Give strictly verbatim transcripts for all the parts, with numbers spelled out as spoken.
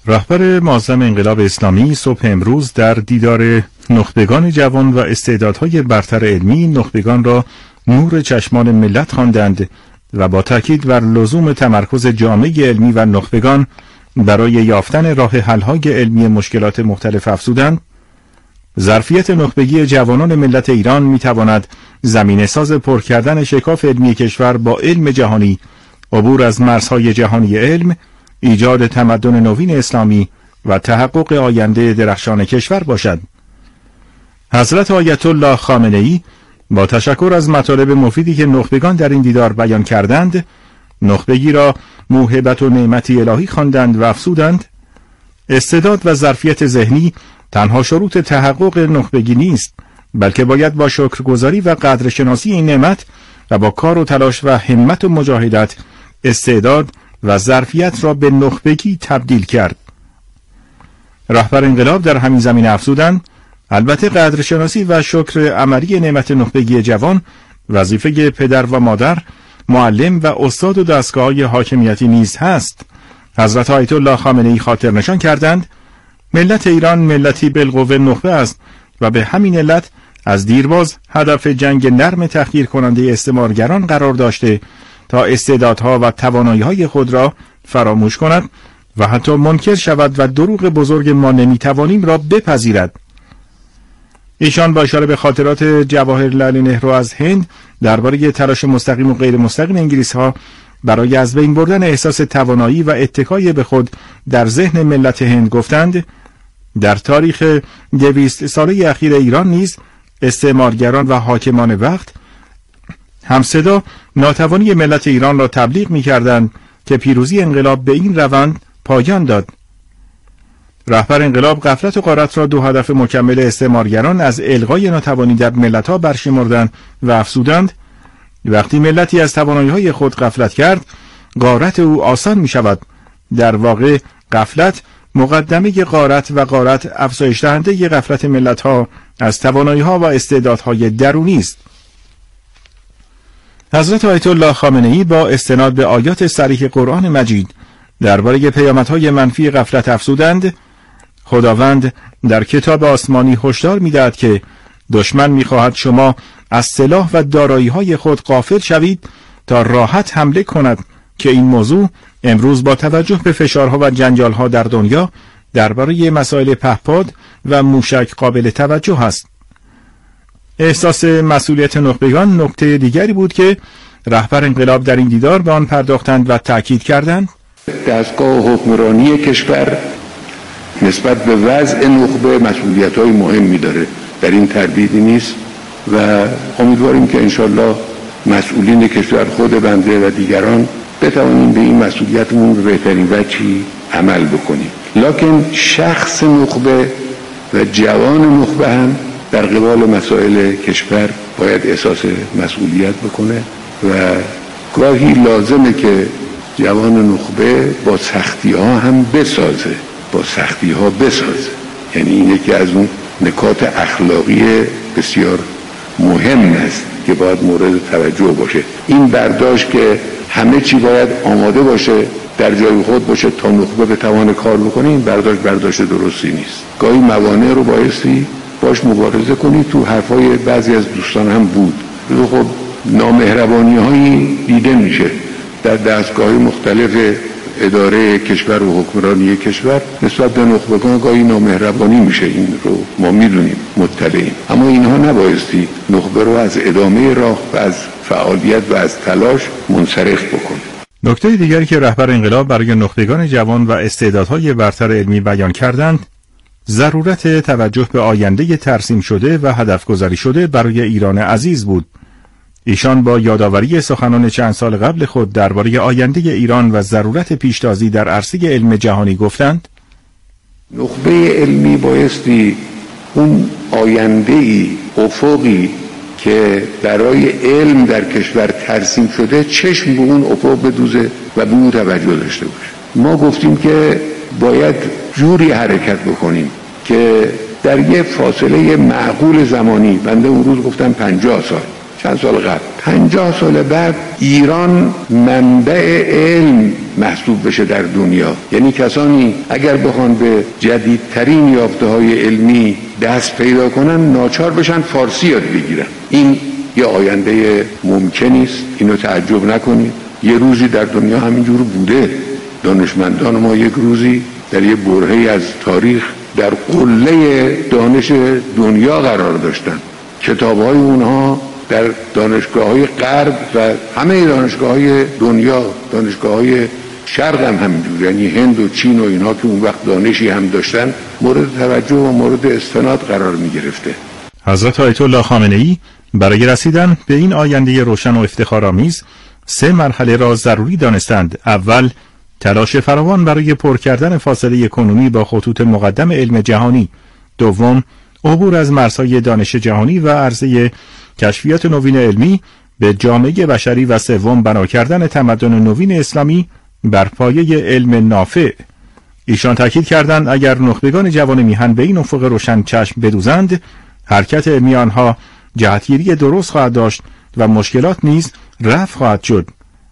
رهبر معظم انقلاب اسلامی صبح امروز در دیدار نخبگان جوان و استعدادهای برتر علمی نخبگان را نور چشمان ملت خواندند و با تاکید بر لزوم تمرکز جامعه علمی و نخبگان برای یافتن راه حل‌های علمی مشکلات مختلف افزودند. ظرفیت نخبگی جوانان ملت ایران می‌تواند زمینه ساز پر کردن شکاف علمی کشور با علم جهانی، عبور از مرزهای جهانی علم، ایجاد تمدن نوین اسلامی و تحقق آینده درخشان کشور باشد. حضرت آیت الله خامنه‌ای با تشکر از مطالب مفیدی که نخبگان در این دیدار بیان کردند، نخبگی را موهبت و نعمتی الهی خواندند و افزودند: استعداد و ظرفیت ذهنی تنها شروط تحقق نخبگی نیست، بلکه باید با شکرگزاری و قدرشناسی این نعمت و با کار و تلاش و همت و مجاهدت استعداد و ظرفیت را به نخبگی تبدیل کرد. رهبر انقلاب در همین زمینه افزودند: البته قدرشناسی و شکر عملی نعمت نخبگی جوان وظیفه پدر و مادر، معلم و استاد و دستگاه‌های حاکمیتی نیز هست. حضرت آیت الله خامنه‌ای خاطر نشان کردند ملت ایران ملتی بالقوه نخبه است و به همین علت از دیرباز هدف جنگ نرم تحقیر کننده استعمارگران قرار داشته تا استعدادها و توانایی‌های خود را فراموش کند و حتی منکر شود و دروغ بزرگ ما نمیتوانیم را بپذیرد. ایشان با اشاره به خاطرات جواهرلال نهرو از هند درباره تلاش مستقیم و غیر مستقیم انگلیس‌ها برای از بین بردن احساس توانایی و اتکای به خود در ذهن ملت هند گفتند: در تاریخ دویست ساله اخیر ایران نیز استعمارگران و حاکمان وقت همصدا ناتوانی ملت ایران را تبلیغ می‌کردند که پیروزی انقلاب به این روند پایان داد. رهبر انقلاب غفلت و غارت را دو هدف مکمل استعمارگران از الغای ناتوانی در ملت‌ها برشمردند و افزودند: وقتی ملتی از توانایی‌های خود غفلت کرد، غارت او آسان می‌شود. در واقع غفلت مقدمه غارت و غارت افزایش دهنده غفلت ملت‌ها از توانایی‌ها و استعدادهای درونی است. حضرت آیت الله خامنه‌ای با استناد به آیات صریح قرآن مجید درباره پیامدهای منفی غفلت افزودند: خداوند در کتاب آسمانی هشدار می‌دهد که دشمن می‌خواهد شما از سلاح و دارایی‌های خود غافل شوید تا راحت حمله کند، که این موضوع امروز با توجه به فشارها و جنجال‌ها در دنیا درباره مسائل پهپاد و موشک قابل توجه است. احساس مسئولیت نخبگان نکته دیگری بود که رهبر انقلاب در این دیدار به آن پرداختند و تأکید کردند: دستگاه حکمرانی کشور نسبت به وضع نخبه مسئولیت‌های مهمی داره، در این تردیدی نیست و امیدواریم که انشالله مسئولین کشور، خود بنده و دیگران بتوانیم به این مسئولیتمون به بهترین وجهی عمل بکنیم. لکن شخص نخبه و جوان نخبه هم در قبال مسائل کشور باید احساس مسئولیت بکنه و گاهی لازمه که جوان نخبه با سختی ها هم بسازه با سختی ها بسازه یعنی این یکی از اون نکات اخلاقی بسیار مهم است که باید مورد توجه باشه. این برداشت که همه چی باید آماده باشه، در جای خود باشه تا نخبه بتوانه کار بکنه، این برداشت برداشت درستی نیست. گاهی موانع رو بایستی باش مبارزه کنی. تو حرفای بعضی از دوستان هم بود. خب نامهربانی هایی دیده میشه در دستگاه مختلف اداره کشور و حکمرانی کشور نسبت به نخبگان، گاهی نامهربانی میشه، این رو ما میدونیم، مطلعیم. اما اینها نبایستی نخبه رو از ادامه راه و از فعالیت و از تلاش منصرف بکنه. نکته دیگری که رهبر انقلاب برای نخبگان جوان و استعدادهای برتر علمی بیان کردند، ضرورت توجه به آینده ترسیم شده و هدف گذاری شده برای ایران عزیز بود. ایشان با یادآوری سخنان چند سال قبل خود درباره آینده ایران و ضرورت پیشتازی در عرصه علم جهانی گفتند: نخبه علمی بایستی اون آینده‌ای، افقی که برای علم در کشور ترسیم شده چشم به اون افق بدوزه و به اون توجه داشته باشه. ما گفتیم که باید جوری حرکت بکنیم که در یه فاصله معقول زمانی، بنده اون روز گفتم پنجاه سال، چند سال قبل، پنجاه سال بعد ایران منبع علم محسوب بشه در دنیا. یعنی کسانی اگر بخوان به جدیدترین یافته‌های علمی دست پیدا کنن ناچار بشن فارسی یاد بگیرن. این یه آینده ممکنی است، اینو تعجب نکنید. یه روزی در دنیا همینجور بوده. دانشمندان ما یک روزی در یه برهه‌ای از تاریخ در قله دانش دنیا قرار داشتن. کتاب‌های اونها در دانشگاه‌های غرب و همه دانشگاه‌های دنیا، دانشگاه‌های شرق هم همینجور، یعنی هند و چین و اینها که اون وقت دانشی هم داشتن، مورد توجه و مورد استناد قرار می‌گرفته. حضرت آیت الله خامنه‌ای برای رسیدن به این آینده روشن و افتخارآمیز سه مرحله را ضروری دانستند. اول، تلاش فراوان برای پر کردن فاصله کنونی با خطوط مقدم علم جهانی. دوم، عبور از مرزهای دانش جهانی و عرضه کشفیات نوین علمی به جامعه بشری. و سوم، بنا کردن تمدن نوین اسلامی بر پایه علم نافع. ایشان تاکید کردند اگر نخبگان جوان میهن به این افق روشن چشم بدوزند، حرکت علمی آنها جهتگیری درست خواهد داشت و مشکلات نیز رفع خواهد شد.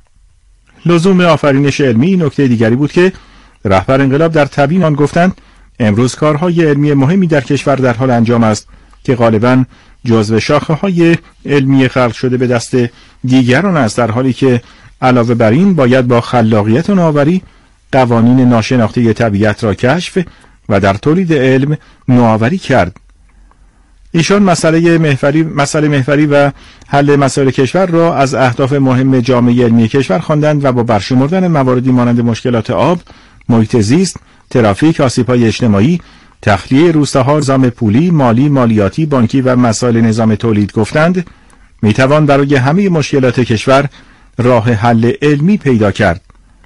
لزوم آفرینش علمی نکته دیگری بود که رهبر انقلاب در تبیین آن گفتند امروز کارهای علمی مهمی در کشور در حال انجام است که غالباً جزو شاخه‌های علمی خلق شده به دست دیگران است، در حالی که علاوه بر این باید با خلاقیت و نوآوری قوانین ناشناخته طبیعت را کشف و در تولید علم نوآوری کرد. ایشان مسئله محوری مسئله محوری و حل مسائل کشور را از اهداف مهم جامعه علمی کشور خواندند و با برشمردن مواردی مانند مشکلات آب، محیط زیست، ترافیک، آسیب‌های اجتماعی، تخلیه روستاها، نظام پولی، مالی، مالیاتی، بانکی و مسائل نظام تولید گفتند میتوان برای همه مشکلات کشور راه حل علمی پیدا کرد.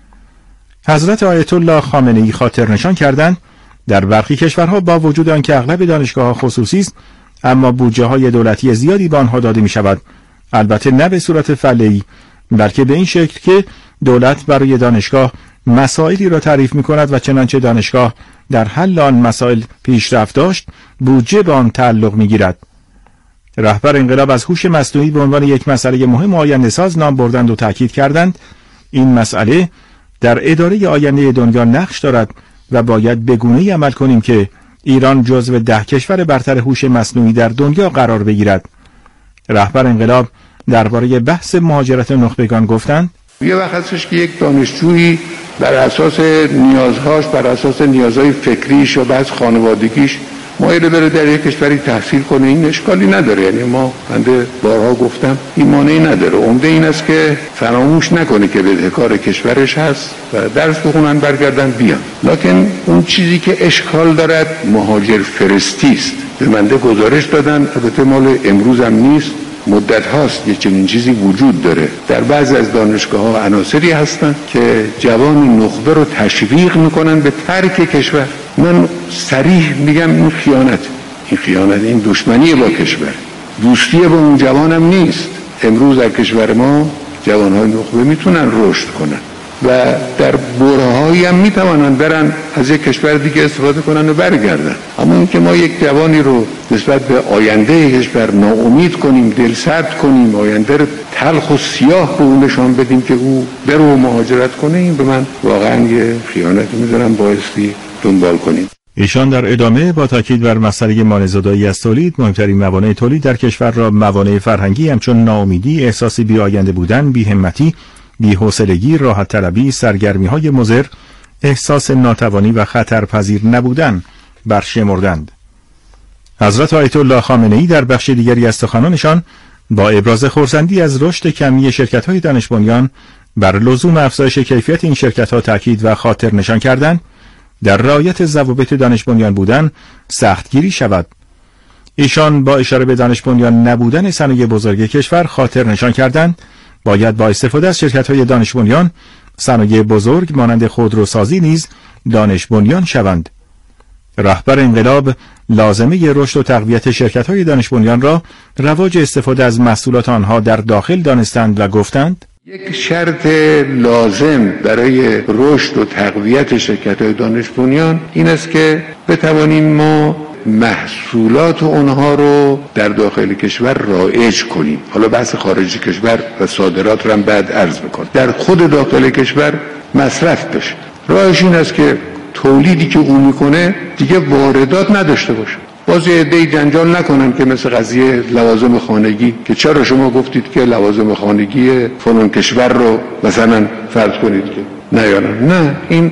حضرت آیت الله خامنه‌ای خاطر نشان کردند در برخی کشورها با وجود آنکه اغلب دانشگاه‌ها خصوصی است، اما بودجه‌های دولتی زیادی به آنها داده می‌شود، البته نه به صورت فعلی، بلکه به این شکل که دولت برای دانشگاه مسائلی را تعریف می‌کند و چنانچه دانشگاه در حل آن مسائل پیشرفت داشت، بودجه به آن تعلق می‌گیرد. رهبر انقلاب از هوش مصنوعی به عنوان یک مسئله مهم آینده‌ساز نام بردند و تاکید کردند این مسئله در اداره آینده دنیا نقش دارد و باید به گونه‌ای عمل کنیم که ایران جزو ده کشور برتر هوش مصنوعی در دنیا قرار بگیرد. رهبر انقلاب درباره بحث مهاجرت نخبگان گفتند یه وقت هستش که یک دانشجویی بر اساس نیازهاش، بر اساس نیازهای فکریش و بعض خانوادگیش مایل بره در یک کشوری تحصیل کنه، این اشکالی نداره. یعنی ما بنده بارها گفتم این مانعی نداره. عمده این است که فراموش نکنه که بدهکار کشورش هست و درس بخونن برگردن بیان. لکن اون چیزی که اشکال دارد مهاجر فرستی است. به بنده گزارش دادن، البته مال امروز هم نیست، مدت هاست یه چنین چیزی وجود داره. در بعضی از دانشگاه‌ها عناصری هستن که جوان نخبه رو تشویق میکنن به ترک کشور. من صریح میگم این خیانت، این خیانت، این دشمنی با کشور، دوستی با اون جوانم نیست. امروز در کشور ما جوانهای نخبه میتونن رشد کنن و در برهه‌هایی هم میتوانن برن از یک کشور دیگه استفاده کنن و برگردن. اما اینکه ما یک جوانی رو نسبت به آینده کشور ناامید کنیم، دلسرد کنیم، آینده رو تلخ و سیاه به اون نشان بدیم که او بره و مهاجرت کنه، این به من واقعا یه خیانت می‌دونم، بایستی دنبال کنیم. ایشان در ادامه با تاکید بر مسئله مانع‌زدایی از تولید، مهمترین موانع تولید در کشور را موانع فرهنگی همچون ناامیدی، احساس بی‌آینده بودن، بی‌همتی، بی‌حوصلگی، راحت طلبی، سرگرمی‌های مضر، احساس ناتوانی و خطرپذیر نبودن برشمردند. حضرت آیت الله خامنه‌ای در بخش دیگری از سخنانشان با ابراز خرسندی از رشد کمی شرکت‌های دانش بنیان بر لزوم افزایش کیفیت این شرکت‌ها تاکید و خاطر نشان کردند در رعایت ضوابط دانش بنیان بودن سختگیری شود. ایشان با اشاره به دانش بنیان نبودن صنایع بزرگ کشور خاطر نشان کردند باید با استفاده از شرکت‌های دانش بنیان صنایع بزرگ مانند خودروسازی نیز دانش بنیان شوند. رهبر انقلاب لازمه رشد و تقویت شرکت‌های دانش بنیان را رواج استفاده از محصولات آنها در داخل دانستند و گفتند یک شرط لازم برای رشد و تقویت شرکت‌های دانش بنیان این است که بتوانیم ما محصولات اونها رو در داخل کشور رایج کنیم. حالا بحث خارج کشور و صادرات رو هم بعد عرض میکنم. در خود داخل کشور مصرف بشه. راهش این است که تولیدی که اون میکنه دیگه واردات نداشته باشه. باز یه عده‌ای جنجال نکنن که مثل قضیه لوازم خانگی که چرا شما گفتید که لوازم خانگی فلان کشور رو مثلا فرض کنید که نیارن. نه، این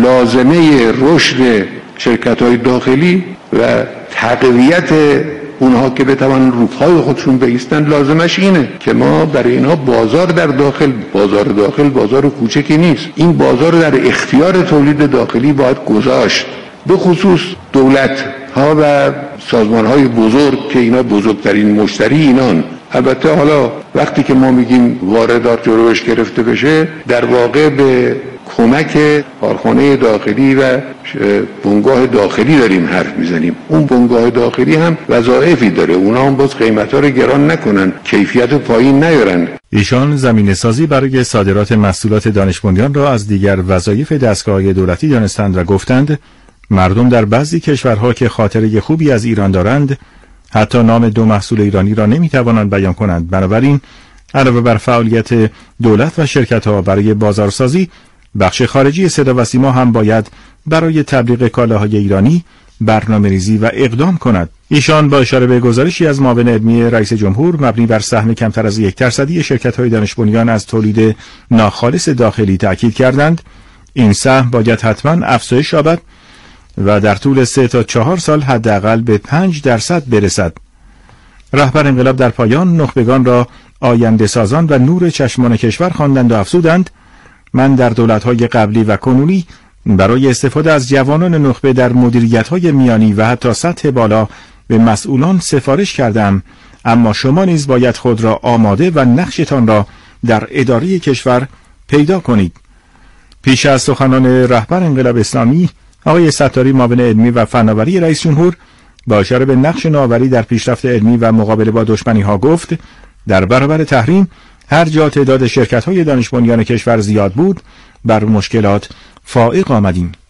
لازمه رشد شرکت‌های داخلی و تقویت اونها که بتوانن رو پای خودشون بایستن لازمش اینه که ما برای اینها بازار در داخل، بازار داخل بازار کوچکی نیست، این بازار در اختیار تولید داخلی باید گذاشت. به خصوص دولت ها و سازمان های بزرگ که اینا بزرگترین مشتری اینان. البته حالا وقتی که ما میگیم واردات جلوش گرفته بشه در واقع به کمک کارخانه داخلی و بنگاه داخلی داریم حرف میزنیم. اون بنگاه داخلی هم وظایفی داره، اونا هم باز قیمت‌ها رو گران نکنن، کیفیت پایین نیارن. ایشان زمینه سازی برای صادرات محصولات دانش بنیان را از دیگر وظایف دستگاه‌های دولتی دانستند و گفتند مردم در بعضی کشورها که خاطره خوبی از ایران دارند حتی نام دو محصول ایرانی را نمیتوانند بیان کنند. بنابراین علاوه بر فعالیت دولت و شرکت‌ها برای بازارسازی، بخش خارجی صدا و سیما هم باید برای تبلیغ کالاهای ایرانی برنامه‌ریزی و اقدام کند. ایشان با اشاره به گزارشی از معاون علمی رئیس جمهور مبنی بر سهم کمتر از یک درصدی شرکت‌های دانش بنیان از تولید ناخالص داخلی تأکید کردند این سهم باید حتما افزایش یابد و در طول سه تا چهار سال حداقل به پنج درصد برسد. رهبر انقلاب در پایان نخبگان را آینده سازان و نور چشمان کشور خواندند و افزودند من در دولت‌های قبلی و کنونی برای استفاده از جوانان نخبه در مدیریت‌های میانی و حتی سطح بالا به مسئولان سفارش کردم، اما شما نیز باید خود را آماده و نقشتان را در اداره کشور پیدا کنید. پیش از سخنان رهبر انقلاب اسلامی، آقای ستاری معاون علمی و فناوری رئیس جمهور با اشاره به نقش نوآوری در پیشرفت علمی و مقابله با دشمنی‌ها گفت در برابر تحریم هر جا تعداد شرکت‌های دانش بنیان کشور زیاد بود بر مشکلات فائق آمدیم.